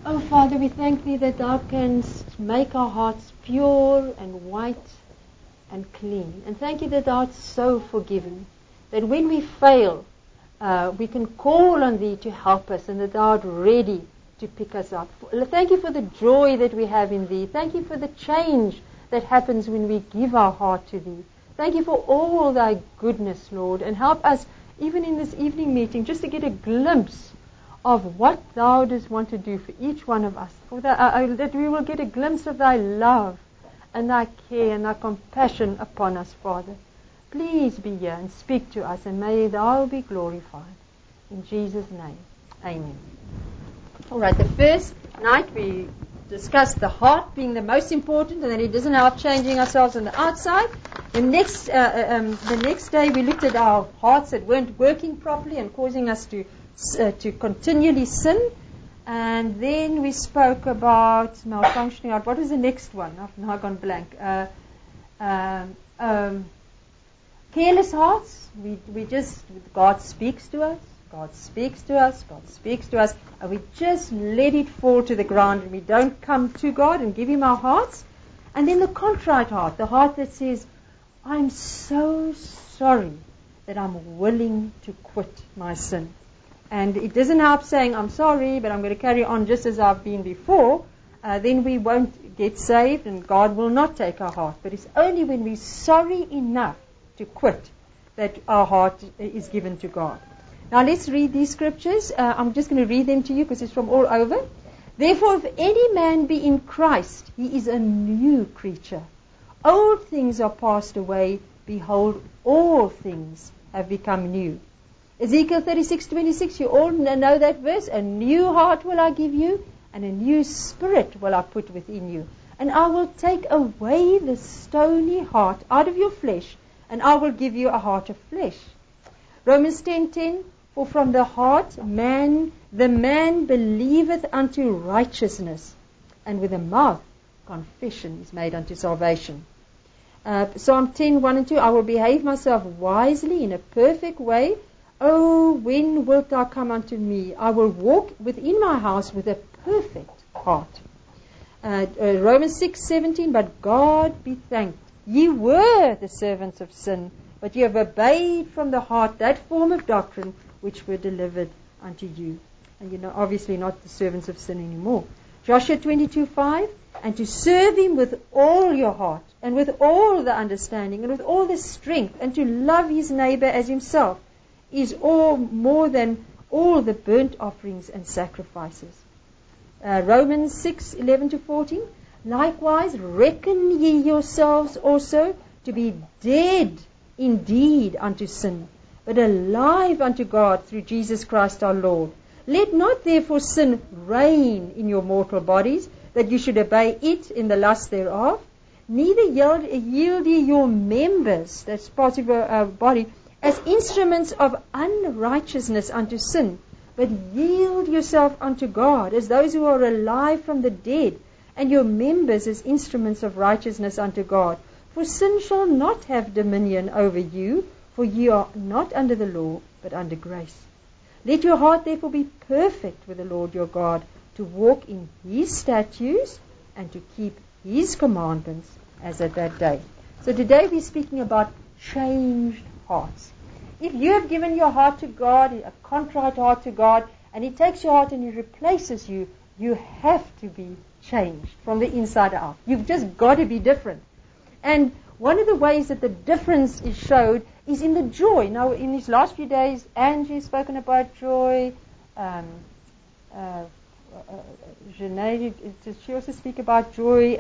Oh, Father, we thank Thee that Thou canst make our hearts pure and white and clean. And thank You that Thou art so forgiving, that when we fail, we can call on Thee to help us, and that Thou art ready to pick us up. Thank You for the joy that we have in Thee. Thank You for the change that happens when we give our heart to Thee. Thank You for all Thy goodness, Lord, and help us, even in this evening meeting, just to get a glimpse of what Thou dost want to do for each one of us, that we will get a glimpse of Thy love and Thy care and Thy compassion upon us, Father. Please be here and speak to us, and may Thou be glorified. In Jesus' name, amen. All right, the first night we discussed the heart being the most important, and that it doesn't help changing ourselves on the outside. The next day we looked at our hearts that weren't working properly and causing us to continually sin. And then we spoke about malfunctioning out. What was the next one? I've now gone blank. Careless hearts. God speaks to us. God speaks to us. God speaks to us. And we just let it fall to the ground, and we don't come to God and give Him our hearts. And then the contrite heart, the heart that says, I'm so sorry that I'm willing to quit my sin. And it doesn't help saying, I'm sorry, but I'm going to carry on just as I've been before. Then we won't get saved, and God will not take our heart. But it's only when we're sorry enough to quit that our heart is given to God. Now let's read these scriptures. I'm just going to read them to you because it's from all over. Therefore, if any man be in Christ, he is a new creature. Old things are passed away. Behold, all things have become new. Ezekiel 36:26, you all know that verse. A new heart will I give you, and a new spirit will I put within you. And I will take away the stony heart out of your flesh, and I will give you a heart of flesh. Romans 10:10, for from the heart the man believeth unto righteousness, and with the mouth confession is made unto salvation. Psalm 10:1 and 2, I will behave myself wisely in a perfect way. Oh, when wilt thou come unto me? I will walk within my house with a perfect heart. Romans 6:17, but God be thanked. Ye were the servants of sin, but ye have obeyed from the heart that form of doctrine which were delivered unto you. And you're obviously not the servants of sin anymore. Joshua 22:5, and to serve Him with all your heart, and with all the understanding, and with all the strength, and to love his neighbor as himself, is all more than all the burnt offerings and sacrifices. Romans 6:11-14. Likewise, reckon ye yourselves also to be dead indeed unto sin, but alive unto God through Jesus Christ our Lord. Let not therefore sin reign in your mortal bodies, that you should obey it in the lust thereof. Neither yield ye your members, that's part of your body, as instruments of unrighteousness unto sin, but yield yourself unto God as those who are alive from the dead, and your members as instruments of righteousness unto God. For sin shall not have dominion over you, for ye are not under the law, but under grace. Let your heart therefore be perfect with the Lord your God, to walk in His statutes and to keep His commandments as at that day. So today we're speaking about changed hearts. If you have given your heart to God, a contrite heart to God, and He takes your heart and He replaces you, you have to be changed from the inside out. You've just got to be different. And one of the ways that the difference is showed is in the joy. Now, in these last few days, Angie has spoken about joy. Janae, did she also speak about joy?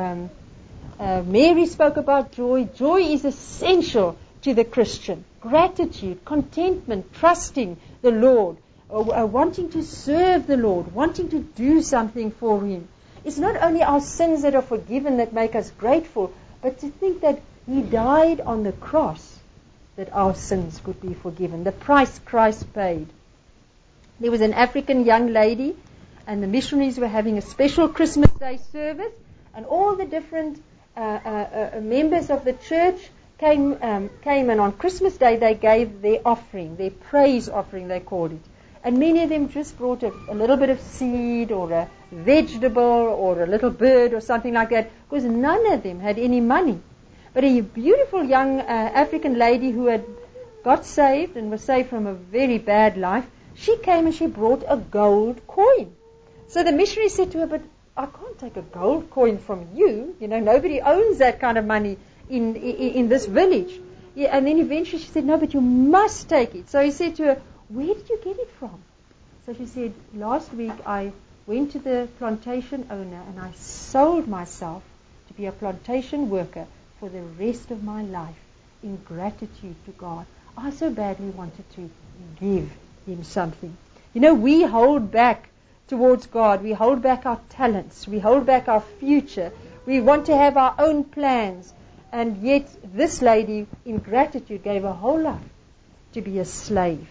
Mary spoke about joy. Joy is essential to the Christian. Gratitude, contentment, trusting the Lord, wanting to serve the Lord, wanting to do something for Him. It's not only our sins that are forgiven that make us grateful, but to think that He died on the cross that our sins could be forgiven. The price Christ paid. There was an African young lady, and the missionaries were having a special Christmas Day service, and all the different members of the church came, and on Christmas Day they gave their offering, their praise offering they called it. And many of them just brought a little bit of seed or a vegetable or a little bird or something like that, because none of them had any money. But a beautiful young African lady who had got saved and was saved from a very bad life, she came and she brought a gold coin. So the missionary said to her, but I can't take a gold coin from you. You know, nobody owns that kind of money in this village. Yeah, and then eventually she said, no, but you must take it. So he said to her, where did you get it from? So she said, last week I went to the plantation owner and I sold myself to be a plantation worker for the rest of my life in gratitude to God. I so badly wanted to give him something. You know, we hold back towards God. We hold back our talents. We hold back our future. We want to have our own plans. And yet this lady, in gratitude, gave her whole life to be a slave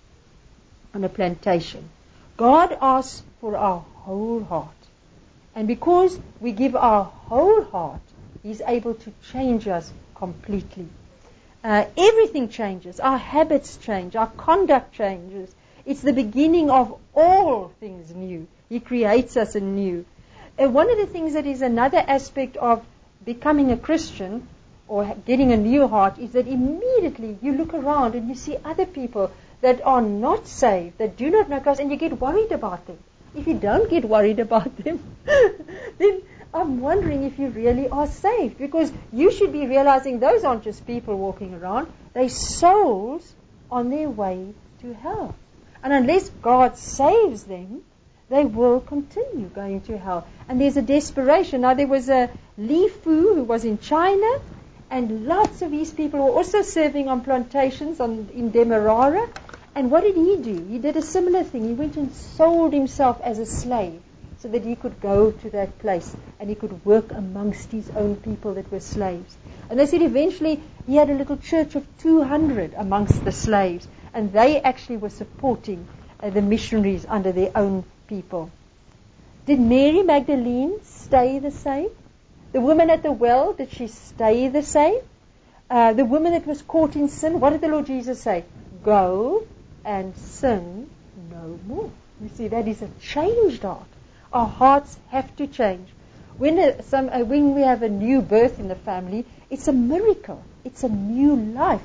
on a plantation. God asks for our whole heart. And because we give our whole heart, He's able to change us completely. Everything changes. Our habits change. Our conduct changes. It's the beginning of all things new. He creates us anew. One of the things that is another aspect of becoming a Christian or getting a new heart is that immediately you look around and you see other people that are not saved, that do not know Christ, and you get worried about them. If you don't get worried about them, then I'm wondering if you really are saved, because you should be realizing those aren't just people walking around. They're souls on their way to hell. And unless God saves them, they will continue going to hell. And there's a desperation. Now, there was a Li Fu who was in China, and lots of these people were also serving on plantations in Demerara. And what did he do? He did a similar thing. He went and sold himself as a slave so that he could go to that place and he could work amongst his own people that were slaves. And they said eventually he had a little church of 200 amongst the slaves, and they actually were supporting the missionaries under their own people. Did Mary Magdalene stay the same? The woman at the well, did she stay the same? The woman that was caught in sin, what did the Lord Jesus say? Go and sin no more. You see, that is a changed heart. Our hearts have to change. When we have a new birth in the family, it's a miracle. It's a new life.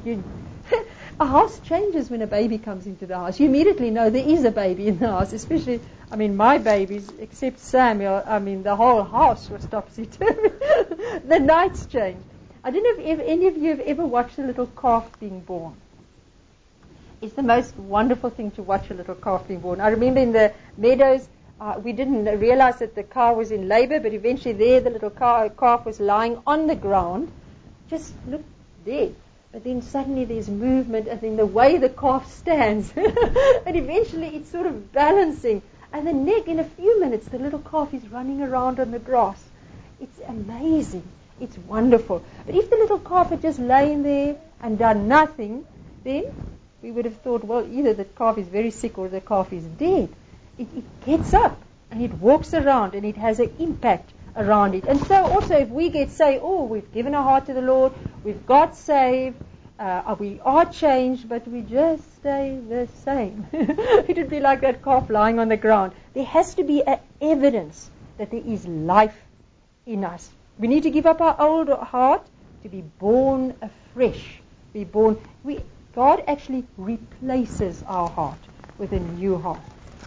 A house changes when a baby comes into the house. You immediately know there is a baby in the house, especially, my babies, except Samuel, the whole house was topsy-turvy. The nights change. I don't know if any of you have ever watched a little calf being born. It's the most wonderful thing to watch a little calf being born. I remember in the meadows, we didn't realize that the cow was in labor, but eventually the little calf was lying on the ground, just looked dead. But then suddenly there's movement, and then the way the calf stands, and eventually it's sort of balancing. And the neck, in a few minutes, the little calf is running around on the grass. It's amazing. It's wonderful. But if the little calf had just lain there and done nothing, then we would have thought, well, either the calf is very sick or the calf is dead. It gets up and it walks around and it has an impact around it. And so also if we get saved, we've given our heart to the Lord, we've got saved, we are changed, but we just stay the same. It would be like that calf lying on the ground. There has to be evidence that there is life in us. We need to give up our old heart to be born afresh. God actually replaces our heart with a new heart.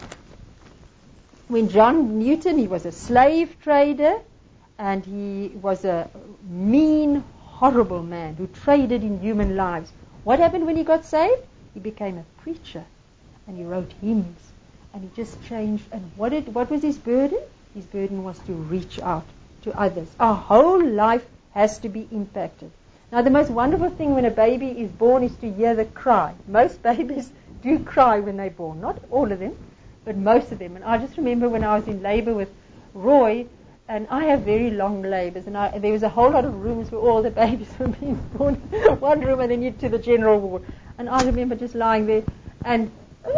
When John Newton, he was a slave trader, and he was a mean, horrible man who traded in human lives. What happened when he got saved? He became a preacher, and he wrote hymns, and he just changed. And what was his burden? His burden was to reach out to others. Our whole life has to be impacted. Now, the most wonderful thing when a baby is born is to hear the cry. Most babies do cry when they're born. Not all of them, but most of them. And I just remember when I was in labor with Roy, and I have very long labors, and there was a whole lot of rooms where all the babies were being born. One room, and then you to the general ward. And I remember just lying there, and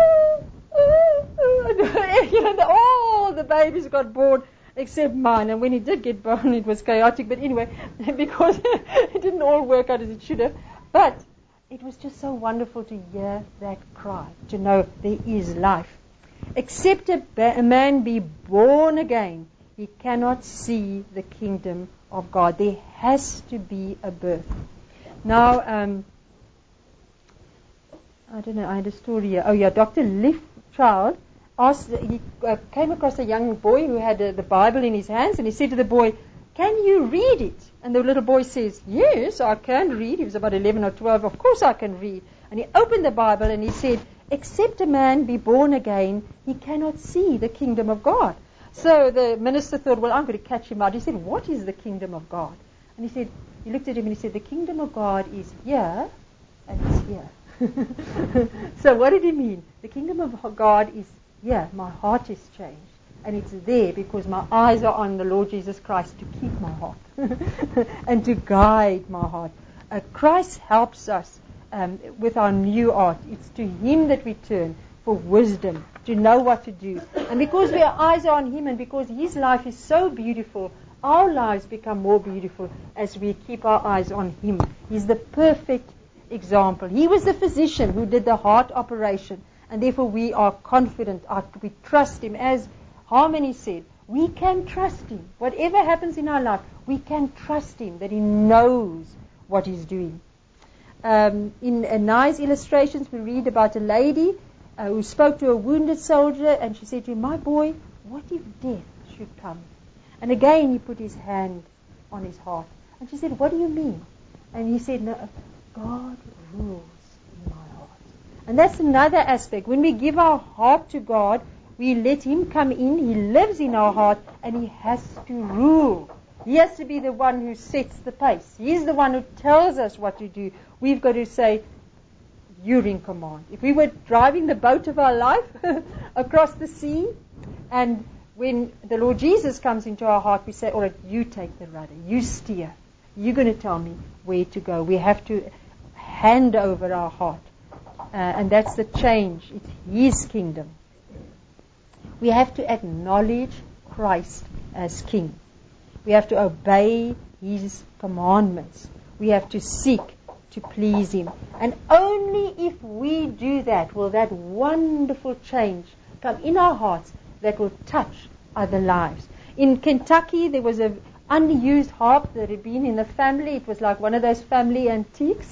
all the babies got born except mine. And when he did get born, it was chaotic. But anyway, because it didn't all work out as it should have. But it was just so wonderful to hear that cry, to know there is life. Except a man be born again, he cannot see the kingdom of God. There has to be a birth. Now, I don't know, I had a story here. Oh yeah, Dr. Liefchild came across a young boy who had the Bible in his hands, and he said to the boy, "Can you read it?" And the little boy says, "Yes, I can read." He was about 11 or 12. "Of course I can read." And he opened the Bible and he said, "Except a man be born again, he cannot see the kingdom of God." So the minister thought, well, I'm going to catch him out. He said, "What is the kingdom of God?" And he looked at him and he said, "The kingdom of God is here and it's here." So what did he mean? The kingdom of God is here. My heart is changed. And it's there because my eyes are on the Lord Jesus Christ to keep my heart and to guide my heart. Christ helps us with our new heart. It's to Him that we turn for wisdom, to know what to do. And because our eyes are on Him and because His life is so beautiful, our lives become more beautiful as we keep our eyes on Him. He's the perfect example. He was the physician who did the heart operation, and therefore we are confident. We trust Him. As Harmony said, we can trust Him. Whatever happens in our life, we can trust Him, that He knows what He's doing. In Nye's illustrations, we read about a lady who spoke to a wounded soldier, and she said to him, "My boy, what if death should come?" And again he put his hand on his heart. And she said, "What do you mean?" And he said, "No, God rules in my heart." And that's another aspect. When we give our heart to God, we let Him come in, He lives in our heart, and He has to rule. He has to be the one who sets the pace. He's the one who tells us what to do. We've got to say, "You're in command." If we were driving the boat of our life across the sea, and when the Lord Jesus comes into our heart, we say, "All right, you take the rudder, you steer. You're going to tell me where to go." We have to hand over our heart. And that's the change. It's His kingdom. We have to acknowledge Christ as King. We have to obey His commandments. We have to seek to please Him. And only if we do that will that wonderful change come in our hearts that will touch other lives. In Kentucky, there was an unused harp that had been in the family. It was like one of those family antiques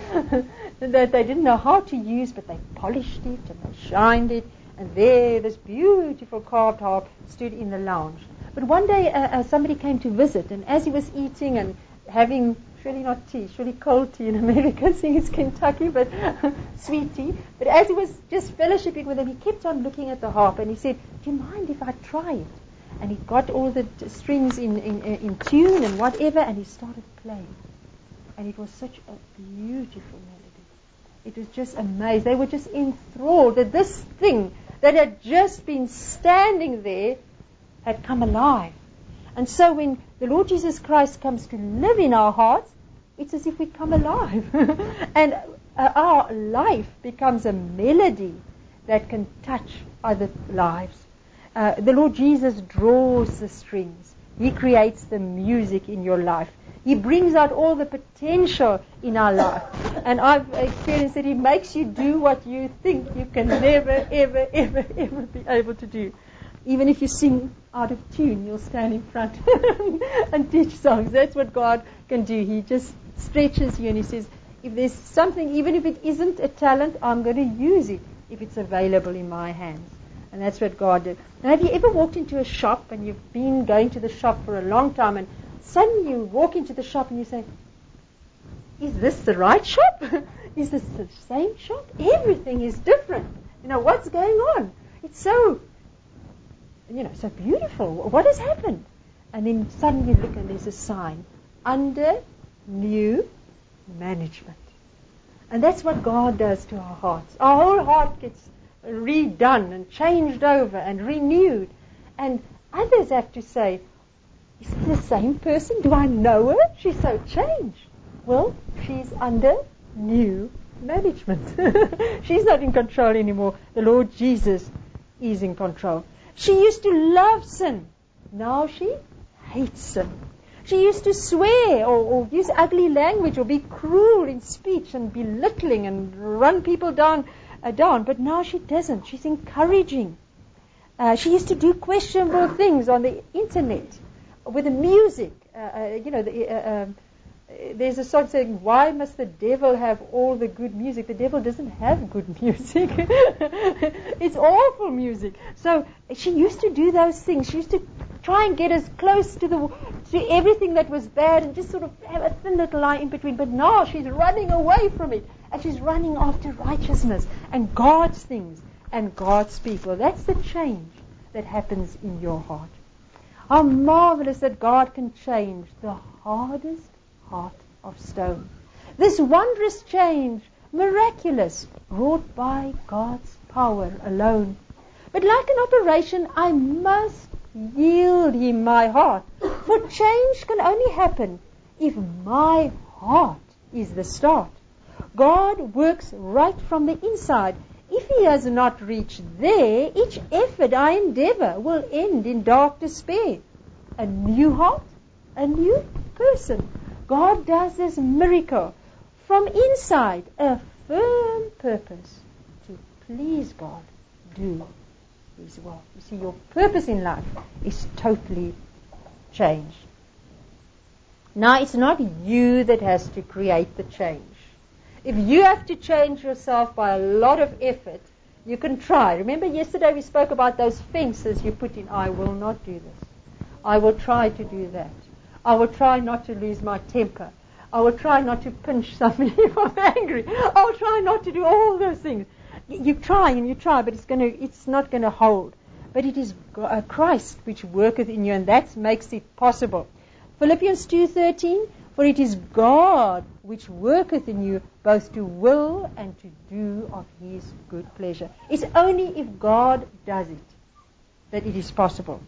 that they didn't know how to use, but they polished it and they shined it. And there, this beautiful carved harp stood in the lounge. But one day, somebody came to visit, and as he was eating and having, surely not tea, surely cold tea in America, seeing it's Kentucky, but sweet tea. But as he was just fellowshipping with him, he kept on looking at the harp, and he said, "Do you mind if I try it?" And he got all the strings in tune and whatever, and he started playing. And it was such a beautiful melody. It was just amazing. They were just enthralled that this thing that had just been standing there had come alive. And so when the Lord Jesus Christ comes to live in our hearts, it's as if we come alive. And our life becomes a melody that can touch other lives. The Lord Jesus draws the strings. He creates the music in your life. He brings out all the potential in our life. And I've experienced that He makes you do what you think you can never, ever, ever, ever be able to do. Even if you sing out of tune, you'll stand in front and teach songs. That's what God can do. He just stretches you and He says, if there's something, even if it isn't a talent, I'm going to use it if it's available in my hands. And that's what God did. Now, have you ever walked into a shop and you've been going to the shop for a long time and suddenly you walk into the shop and you say, "Is this the right shop? Is this the same shop? Everything is different. What's going on? It's so, so beautiful. What has happened?" And then suddenly you look and there's a sign, "Under new management." And that's what God does to our hearts. Our whole heart gets redone and changed over and renewed. And others have to say, "Is it the same person? Do I know her? She's so changed." Well, she's under new management. She's not in control anymore. The Lord Jesus is in control. She used to love sin. Now she hates sin. She used to swear or use ugly language or be cruel in speech and belittling and run people down. But now she doesn't. She's encouraging. She used to do questionable things on the internet with the music. There's a song saying, why must the devil have all the good music? The devil doesn't have good music. It's awful music. So she used to do those things. She used to try and get as close to everything that was bad and just sort of have a thin little line in between. But now she's running away from it. And she's running after righteousness and God's things and God's people. That's the change that happens in your heart. How marvelous that God can change the hardest heart of stone. This wondrous change, miraculous, wrought by God's power alone. But like an operation, I must yield Him my heart. For change can only happen if my heart is the start. God works right from the inside. If He has not reached there, each effort I endeavor will end in dark despair. A new heart, a new person. God does this miracle from inside, a firm purpose to please God, do His will. You see, your purpose in life is totally changed. Now, it's not you that has to create the change. If you have to change yourself by a lot of effort, you can try. Remember yesterday we spoke about those fences you put in. I will not do this. I will try to do that. I will try not to lose my temper. I will try not to pinch somebody if I'm angry. I will try not to do all those things. You try and you try, but it's not going to hold. But it is Christ which worketh in you, and that makes it possible. Philippians 2:13, for it is God which worketh in you both to will and to do of His good pleasure. It's only if God does it that it is possible.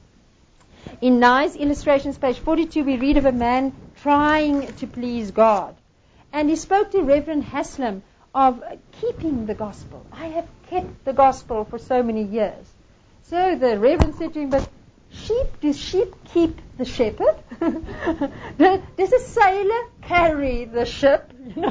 In Nye's illustrations, page 42, we read of a man trying to please God. And he spoke to Reverend Haslam of keeping the gospel. I have kept the gospel for so many years. So the Reverend said to him, but do sheep keep the shepherd? Does a sailor carry the ship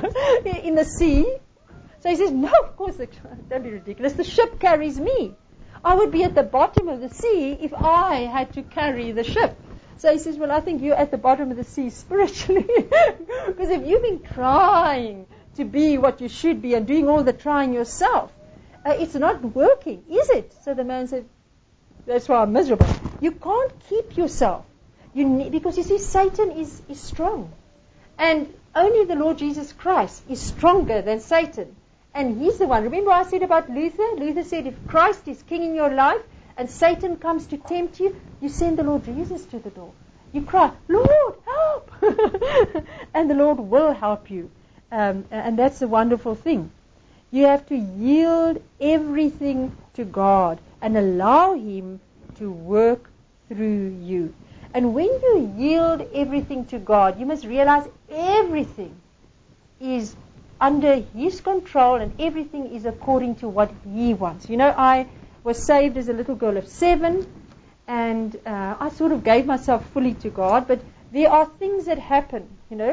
in the sea? So he says, no, of course, don't be ridiculous. The ship carries me. I would be at the bottom of the sea if I had to carry the ship. So he says, well, I think you're at the bottom of the sea spiritually. Because if you've been trying to be what you should be and doing all the trying yourself, it's not working, is it? So the man said, that's why I'm miserable. You can't keep yourself. Because you see, Satan is strong. And only the Lord Jesus Christ is stronger than Satan. And He's the one. Remember I said about Luther? Luther said if Christ is king in your life and Satan comes to tempt you, you send the Lord Jesus to the door. You cry, Lord, help! And the Lord will help you. And that's a wonderful thing. You have to yield everything to God and allow Him to work through you. And when you yield everything to God, you must realize everything is under His control and everything is according to what He wants. I was saved as a little girl of 7 and I sort of gave myself fully to God, but there are things that happen,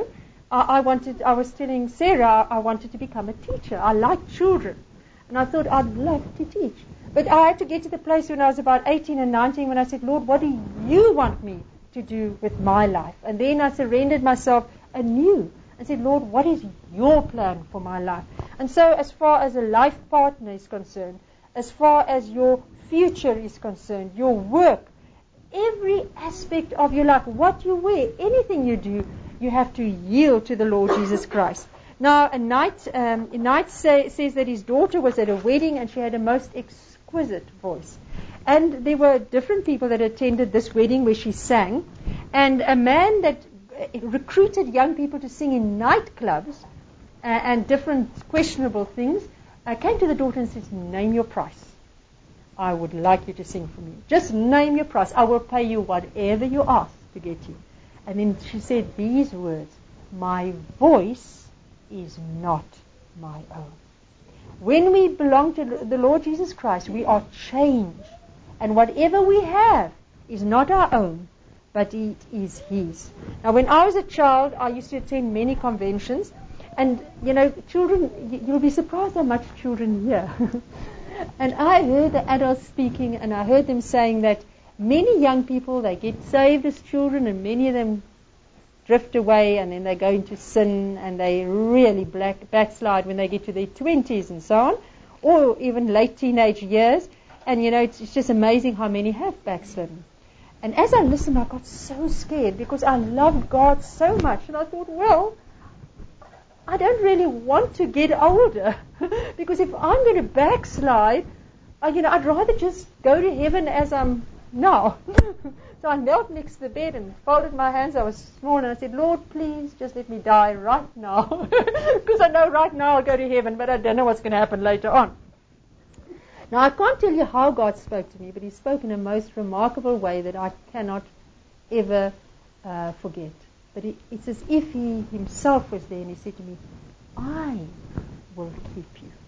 I was telling Sarah I wanted to become a teacher. I like children and I thought I'd love to teach. But I had to get to the place when I was about 18 and 19 when I said, Lord, what do you want me to do with my life? And then I surrendered myself anew and said, Lord, what is your plan for my life? And so as far as a life partner is concerned, as far as your future is concerned, your work, every aspect of your life, what you wear, anything you do, you have to yield to the Lord Jesus Christ. Now, a knight says that his daughter was at a wedding and she had a most exquisite voice. And there were different people that attended this wedding where she sang. And a man that recruited young people to sing in nightclubs and different questionable things came to the daughter and said, name your price. I would like you to sing for me. Just name your price. I will pay you whatever you ask to get you. And then she said these words, my voice is not my own. When we belong to the Lord Jesus Christ, we are changed. And whatever we have is not our own, but it is His. Now, when I was a child, I used to attend many conventions. And, children, you'll be surprised how much children hear. And I heard the adults speaking, and I heard them saying that many young people, they get saved as children, and many of them drift away, and then they go into sin, and they really backslide when they get to their 20s and so on, or even late teenage years. And it's just amazing how many have backslidden. And as I listened, I got so scared because I loved God so much, and I thought, well, I don't really want to get older because if I'm going to backslide, I'd rather just go to heaven as I'm now. So I knelt next to the bed and folded my hands. I was small, and I said, Lord, please just let me die right now, because I know right now I'll go to heaven, but I don't know what's going to happen later on. Now, I can't tell you how God spoke to me, but He spoke in a most remarkable way that I cannot ever forget. But it's as if He Himself was there, and He said to me, I will keep you.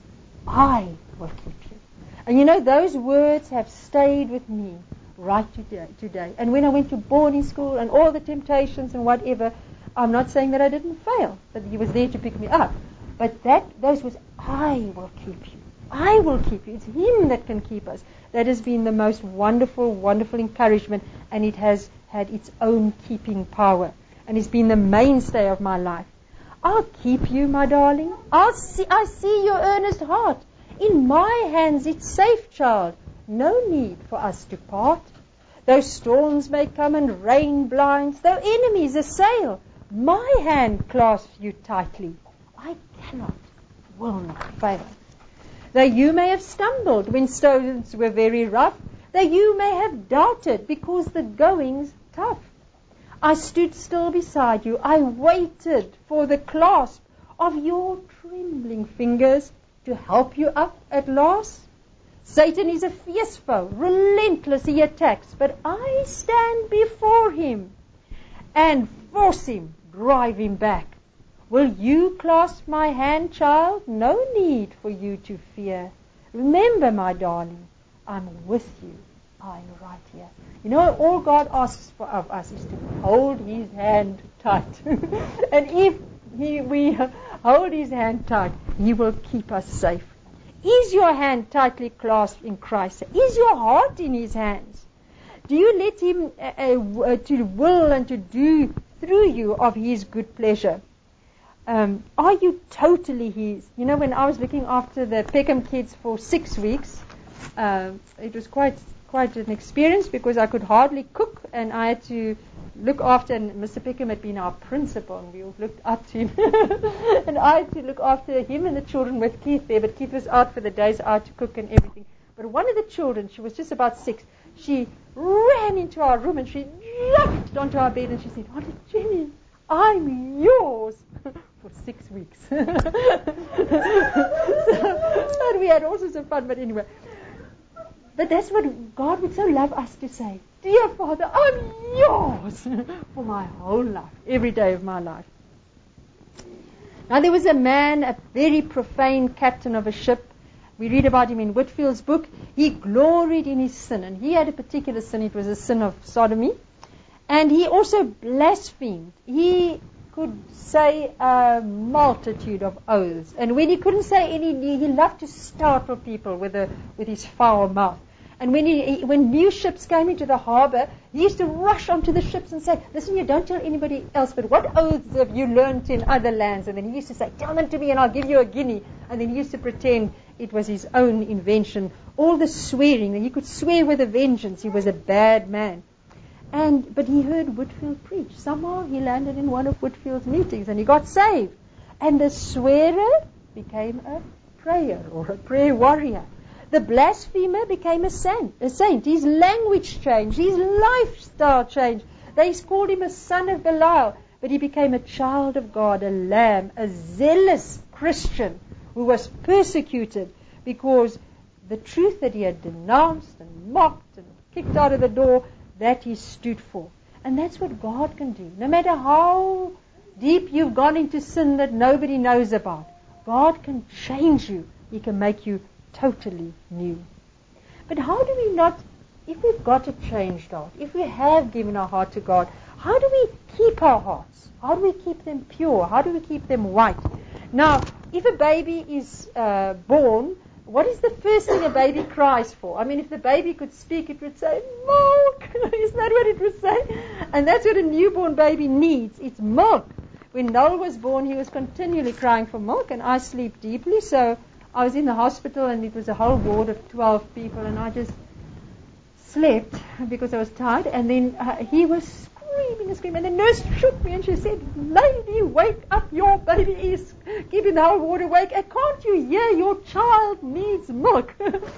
I will keep you. And those words have stayed with me right today. And when I went to boarding school and all the temptations and whatever, I'm not saying that I didn't fail, but He was there to pick me up. But those words, I will keep you. I will keep you. It's Him that can keep us. That has been the most wonderful, wonderful encouragement, and it has had its own keeping power. And it's been the mainstay of my life. I'll keep you, my darling. I see your earnest heart. In my hands it's safe, child. No need for us to part. Though storms may come and rain blinds, though enemies assail, my hand clasps you tightly. I cannot, will not fail. Though you may have stumbled when stones were very rough, though you may have doubted because the going's tough, I stood still beside you. I waited for the clasp of your trembling fingers to help you up at last. Satan is a fierce foe, relentless he attacks, but I stand before him and force him, drive him back. Will you clasp my hand, child? No need for you to fear. Remember, my darling, I'm with you. I'm right here. All God asks of us is to hold His hand tight. And if we hold His hand tight, He will keep us safe. Is your hand tightly clasped in Christ? Is your heart in His hands? Do you let Him to will and to do through you of His good pleasure? Are you totally His? When I was looking after the Peckham kids for 6 weeks, it was quite an experience because I could hardly cook, and I had to look after, and Mr. Peckham had been our principal, and we all looked up to him. And I had to look after him and the children with Keith there, but Keith was out for the days out to cook and everything. But one of the children, she was just about 6, she ran into our room and she jumped onto our bed and she said, Auntie Jenny, I'm yours. For 6 weeks. And we had all sorts of fun, but anyway. But that's what God would so love us to say. Dear Father, I'm yours for my whole life, every day of my life. Now there was a man, a very profane captain of a ship. We read about him in Whitfield's book. He gloried in his sin, and he had a particular sin. It was a sin of sodomy. And he also blasphemed. He could say a multitude of oaths. And when he couldn't say any, he loved to startle people with his foul mouth. And when new ships came into the harbor, he used to rush onto the ships and say, listen, you don't tell anybody else, but what oaths have you learnt in other lands? And then he used to say, tell them to me and I'll give you a guinea. And then he used to pretend it was his own invention. All the swearing, he could swear with a vengeance. He was a bad man. But he heard Whitfield preach. Somehow he landed in one of Whitfield's meetings and he got saved. And the swearer became a prayer or a prayer warrior. The blasphemer became a saint. His language changed. His lifestyle changed. They called him a son of Belial. But he became a child of God, a lamb, a zealous Christian who was persecuted because the truth that he had denounced and mocked and kicked out of the door, that he stood for. And that's what God can do. No matter how deep you've gone into sin that nobody knows about, God can change you. He can make you totally new. But how do we not, if we've got a changed heart, if we have given our heart to God, how do we keep our hearts? How do we keep them pure? How do we keep them white? Now, if a baby is born, what is the first thing a baby cries for? I mean, if the baby could speak, it would say, milk. Isn't that what it would say? And that's what a newborn baby needs. It's milk. When Noel was born, he was continually crying for milk, and I sleep deeply, so I was in the hospital, and it was a whole ward of 12 people, and I just slept because I was tired, and then he was screaming and screaming, and the nurse shook me, and she said, lady, wake up, your baby is keeping the whole ward awake, and can't you hear your child needs milk?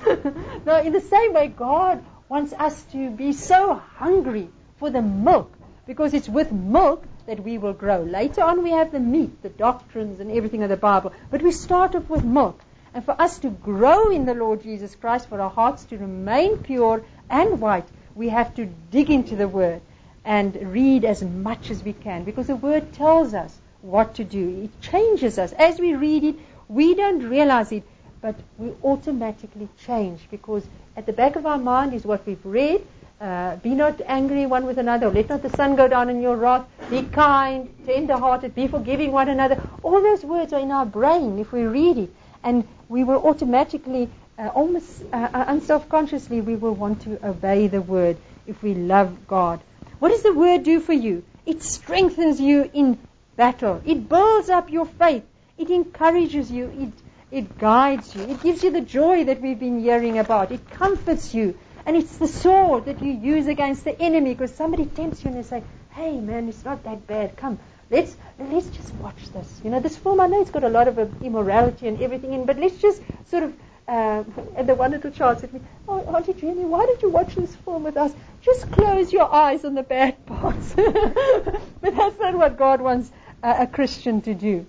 Now, in the same way, God wants us to be so hungry for the milk, because it's with milk that we will grow. Later on we have the meat, the doctrines and everything of the Bible, but we start off with milk. And for us to grow in the Lord Jesus Christ, for our hearts to remain pure and white, we have to dig into the Word and read as much as we can, because the Word tells us what to do. It changes us. As we read it, we don't realize it, but we automatically change, because at the back of our mind is what we've read. Be not angry one with another, or let not the sun go down in your wrath. Be kind, tender-hearted, be forgiving one another. All those words are in our brain if we read it. And we will automatically, almost unselfconsciously, we will want to obey the Word if we love God. What does the Word do for you? It strengthens you in battle. It builds up your faith. It encourages you. It guides you. It gives you the joy that we've been hearing about. It comforts you. And it's the sword that you use against the enemy, because somebody tempts you and they say, hey man, it's not that bad. Come, let's just watch this. You know, this film, I know it's got a lot of immorality and everything in, but let's just sort of, and the one little child said to me, oh, Auntie Jenny, why did you watch this film with us? Just close your eyes on the bad parts. But that's not what God wants a Christian to do.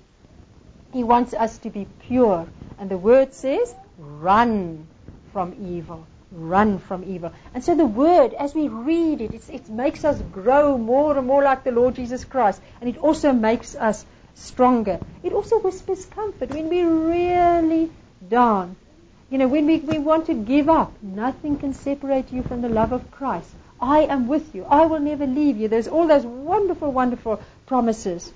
He wants us to be pure. And the Word says, run from evil. Run from evil. And so the Word, as we read it, it makes us grow more and more like the Lord Jesus Christ. And it also makes us stronger. It also whispers comfort when we're really down. You know, when we want to give up, nothing can separate you from the love of Christ. I am with you. I will never leave you. There's all those wonderful, wonderful promises.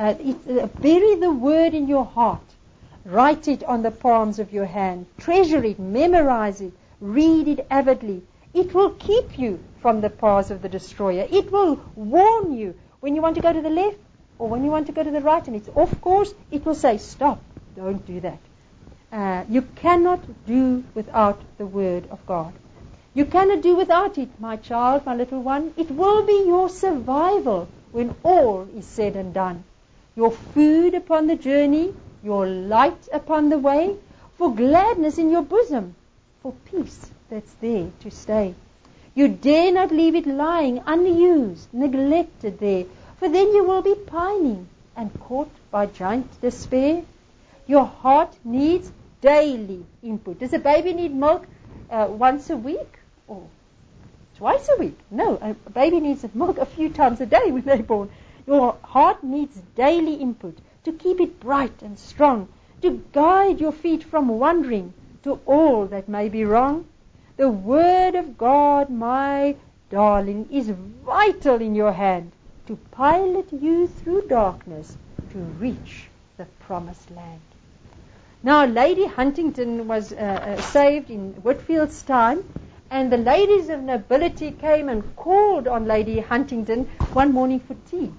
Bury the Word in your heart. Write it on the palms of your hand. Treasure it. Memorize it. Read it avidly. It will keep you from the paths of the destroyer. It will warn you when you want to go to the left or when you want to go to the right and it's off course. It will say, stop, don't do that. You cannot do without the Word of God. You cannot do without it, my child, my little one. It will be your survival when all is said and done. Your food upon the journey, your light upon the way, for gladness in your bosom, for peace that's there to stay. You dare not leave it lying unused, neglected there, for then you will be pining and caught by giant despair. Your heart needs daily input. Does a baby need milk once a week or twice a week? No, a baby needs milk a few times a day when they're born. Your heart needs daily input to keep it bright and strong, to guide your feet from wandering to all that may be wrong. The Word of God, my darling, is vital in your hand to pilot you through darkness to reach the promised land. Now, Lady Huntington was saved in Whitfield's time, and the ladies of nobility came and called on Lady Huntington one morning for tea.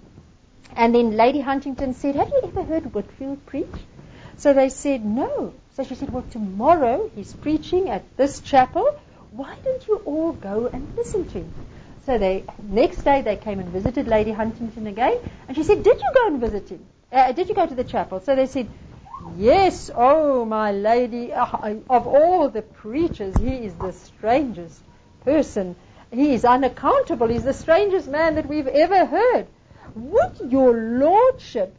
And then Lady Huntington said, have you ever heard Whitfield preach? So they said, no. So she said, well, tomorrow he's preaching at this chapel. Why don't you all go and listen to him? So next day they came and visited Lady Huntington again. And she said, did you go and visit him? Did you go to the chapel? So they said, yes, oh, my lady, of all the preachers, he is the strangest person. He is unaccountable. He's the strangest man that we've ever heard. Would your ladyship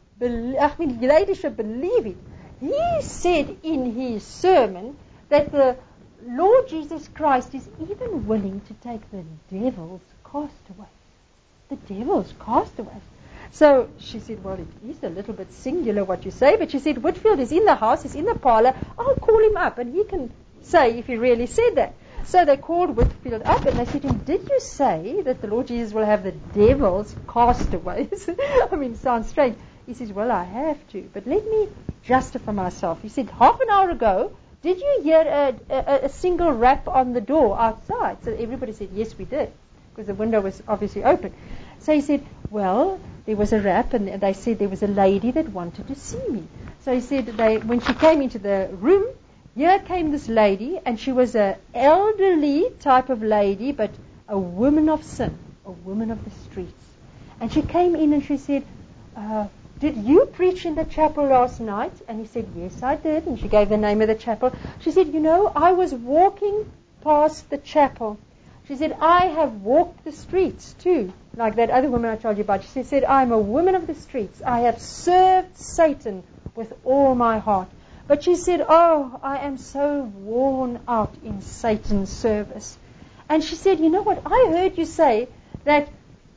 believe it? He said in his sermon that the Lord Jesus Christ is even willing to take the devil's castaways. The devil's castaways. So she said, well, it is a little bit singular what you say, but she said, Whitfield is in the house, he's in the parlor, I'll call him up and he can say if he really said that. So they called Whitfield up and they said to him, did you say that the Lord Jesus will have the devil's castaways? I mean, it sounds strange. He says, well, I have to, but let me justify myself. He said, half an hour ago, did you hear a single rap on the door outside? So everybody said, yes, we did, because the window was obviously open. So he said, well, there was a rap, and they said there was a lady that wanted to see me. So he said when she came into the room, here came this lady, and she was an elderly type of lady, but a woman of sin, a woman of the streets. And she came in and she said, did you preach in the chapel last night? And he said, yes, I did. And she gave the name of the chapel. She said, I was walking past the chapel. She said, I have walked the streets too, like that other woman I told you about. She said, I'm a woman of the streets. I have served Satan with all my heart. But she said, oh, I am so worn out in Satan's service. And she said, you know what? I heard you say that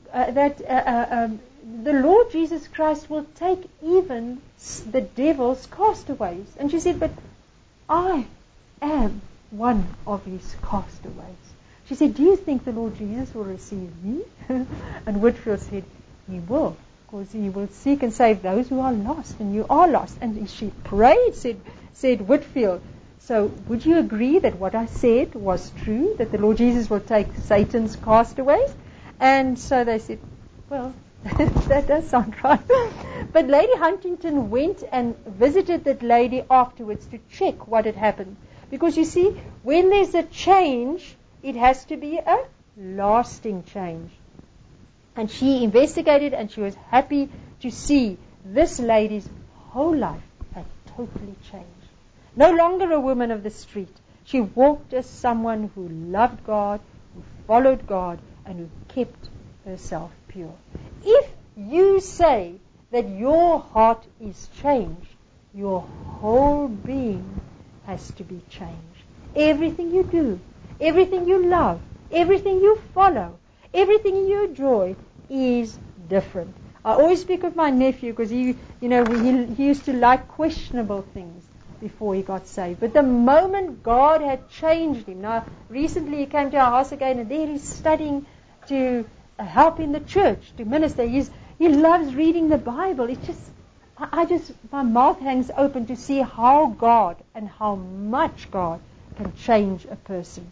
the Lord Jesus Christ will take even the devil's castaways. And she said, but I am one of his castaways. She said, do you think the Lord Jesus will receive me? And Whitfield said, he will, because he will seek and save those who are lost, and you are lost. And she prayed, said Whitfield, so would you agree that what I said was true, that the Lord Jesus will take Satan's castaways? And so they said, well, that does sound right. But Lady Huntington went and visited that lady afterwards to check what had happened. Because you see, when there's a change, it has to be a lasting change. And she investigated, and she was happy to see this lady's whole life had totally changed. No longer a woman of the street. She walked as someone who loved God, who followed God, and who kept herself pure. If you say that your heart is changed, your whole being has to be changed. Everything you do, everything you love, everything you follow, everything you enjoy is different. I always speak of my nephew because he used to like questionable things before he got saved. But the moment God had changed him, now recently he came to our house again, and there he's studying to help in the church, to minister. He loves reading the Bible. It's just, my mouth hangs open to see how God and how much God can change a person.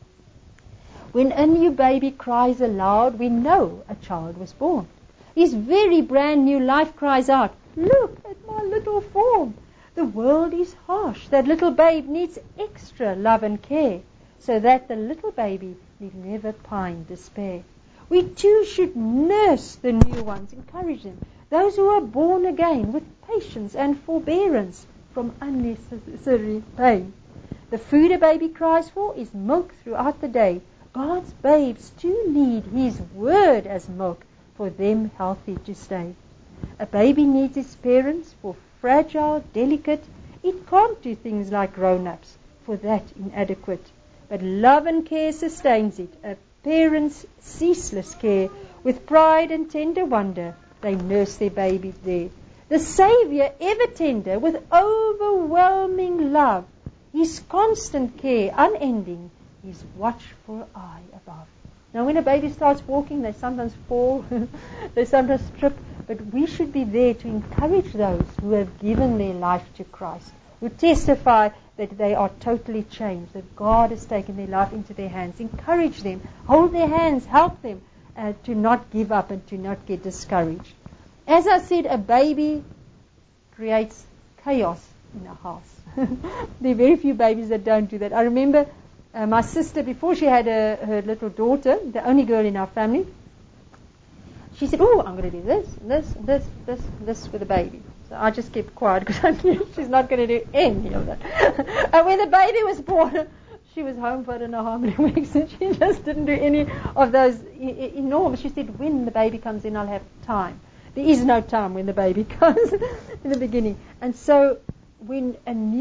When a new baby cries aloud, we know a child was born. His very brand new life cries out, look at my little form. The world is harsh. That little babe needs extra love and care, so that the little baby need never pine despair. We too should nurse the new ones, encourage them, those who are born again, with patience and forbearance from unnecessary pain. The food a baby cries for is milk throughout the day. God's babes too need His word as milk for them healthy to stay. A baby needs its parents for fragile, delicate. It can't do things like grown-ups, for that inadequate. But love and care sustains it, a parent's ceaseless care. With pride and tender wonder, they nurse their babies there. The Savior, ever tender, with overwhelming love, His constant care unending, His watchful eye above. Now when a baby starts walking, they sometimes fall, they sometimes trip, but we should be there to encourage those who have given their life to Christ, who testify that they are totally changed, that God has taken their life into their hands. Encourage them, hold their hands, help them to not give up and to not get discouraged. As I said, a baby creates chaos in a house. There are very few babies that don't do that. I remember my sister, before she had her little daughter, the only girl in our family, she said, oh, I'm going to do this with the baby. So I just kept quiet because I knew she's not going to do any of that. And when the baby was born, she was home for I don't know how many weeks, and she just didn't do any of those enormous. She said, when the baby comes in, I'll have time. There is no time when the baby comes in the beginning. And so when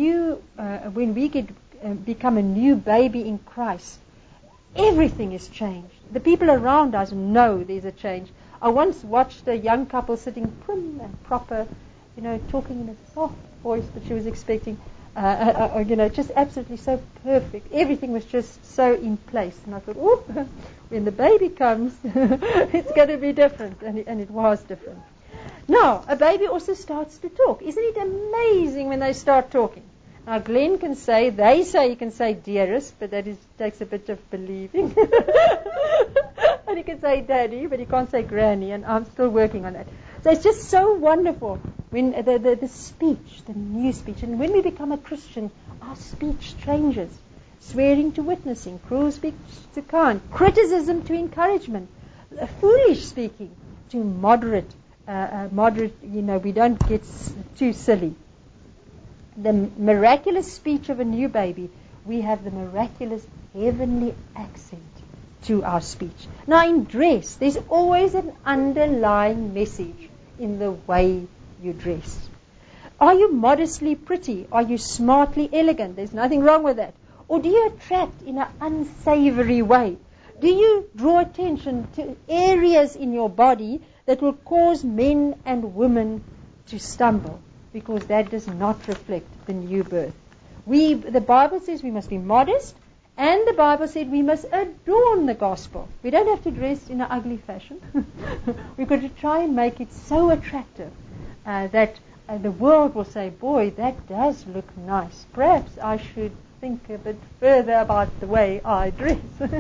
we become a new baby in Christ, everything is changed. The people around us know there's a change. I once watched a young couple sitting prim and proper, talking in a soft voice that she was expecting, just absolutely so perfect. Everything was just so in place. And I thought, oh, when the baby comes, it's going to be different. And it was different. Now, a baby also starts to talk. Isn't it amazing when they start talking? Now Glenn can say, they say he can say dearest, but that takes a bit of believing. And he can say daddy, but he can't say granny, and I'm still working on that. So it's just so wonderful when the speech, the new speech, and when we become a Christian, our speech changes. Swearing to witnessing, cruel speech to kind, criticism to encouragement, foolish speaking to moderate, we don't get too silly. The miraculous speech of a new baby, we have the miraculous heavenly accent to our speech. Now in dress, there's always an underlying message in the way you dress. Are you modestly pretty? Are you smartly elegant? There's nothing wrong with that. Or do you attract in an unsavory way? Do you draw attention to areas in your body that will cause men and women to stumble? Because that does not reflect the new birth. The Bible says we must be modest, and the Bible said we must adorn the gospel. We don't have to dress in an ugly fashion. We've got to try and make it so attractive that the world will say, boy, that does look nice. Perhaps I should think a bit further about the way I dress.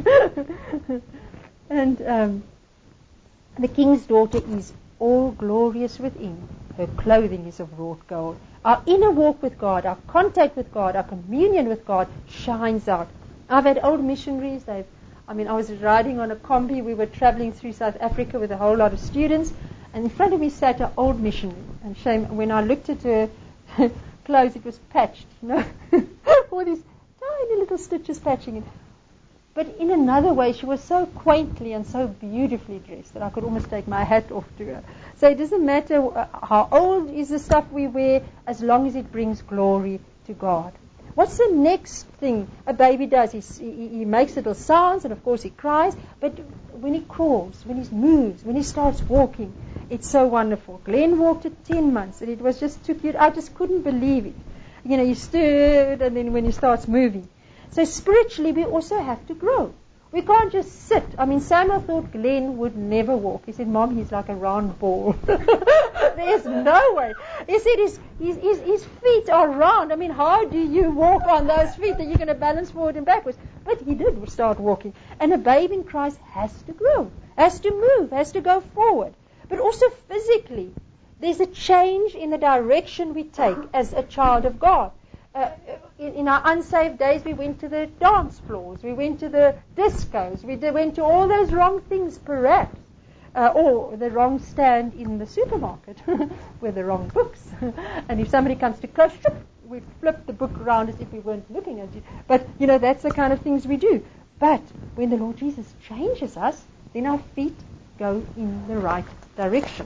And the king's daughter is all glorious within. Her clothing is of wrought gold. Our inner walk with God, our contact with God, our communion with God shines out. I've had old missionaries. I was riding on a combi. We were traveling through South Africa with a whole lot of students. And in front of me sat an old missionary. And shame, when I looked at her clothes, it was patched. All these tiny little stitches patching it. But in another way, she was so quaintly and so beautifully dressed that I could almost take my hat off to her. So it doesn't matter how old is the stuff we wear, as long as it brings glory to God. What's the next thing a baby does? He makes little sounds, and of course he cries. But when he crawls, when he moves, when he starts walking, it's so wonderful. Glenn walked at 10 months, and it was just I just couldn't believe it. He stood, and then when he starts moving. So spiritually, we also have to grow. We can't just sit. Samuel thought Glenn would never walk. He said, Mom, he's like a round ball. There's no way. He said his feet are round. How do you walk on those feet that you're going to balance forward and backwards? But he did start walking. And a babe in Christ has to grow, has to move, has to go forward. But also physically, there's a change in the direction we take as a child of God. In our unsaved days, we went to the dance floors, we went to the discos, we went to all those wrong things, perhaps, or the wrong stand in the supermarket with the wrong books. And if somebody comes too close, we flip the book around as if we weren't looking at it. But, that's the kind of things we do. But when the Lord Jesus changes us, then our feet go in the right direction.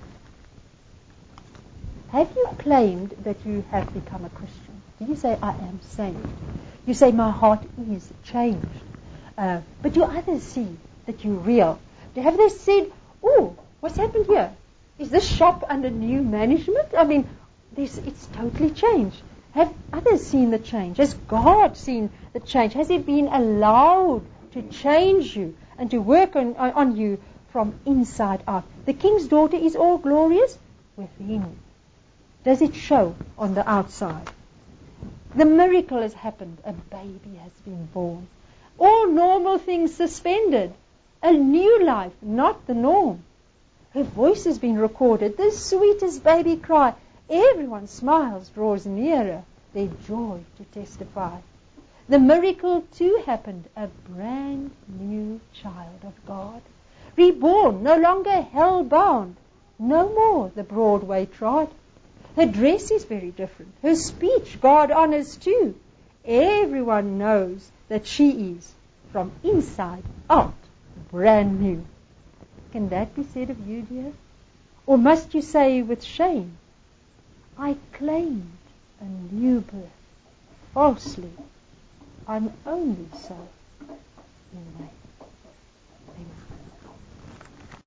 Have you claimed that you have become a Christian? Do you say, I am saved? You say, my heart is changed. But do others see that you're real? Have they said, oh, what's happened here? Is this shop under new management? It's totally changed. Have others seen the change? Has God seen the change? Has He been allowed to change you and to work on you from inside out? The king's daughter is all glorious within. Does it show on the outside? The miracle has happened. A baby has been born. All normal things suspended. A new life, not the norm. Her voice has been recorded. The sweetest baby cry. Everyone smiles, draws nearer, their joy to testify. The miracle too happened. A brand new child of God. Reborn, no longer hell-bound. No more the broad way trod. Her dress is very different. Her speech God honors too. Everyone knows that she is, from inside out, brand new. Can that be said of you, dear? Or must you say with shame, I claimed a new birth falsely. I'm only so in name.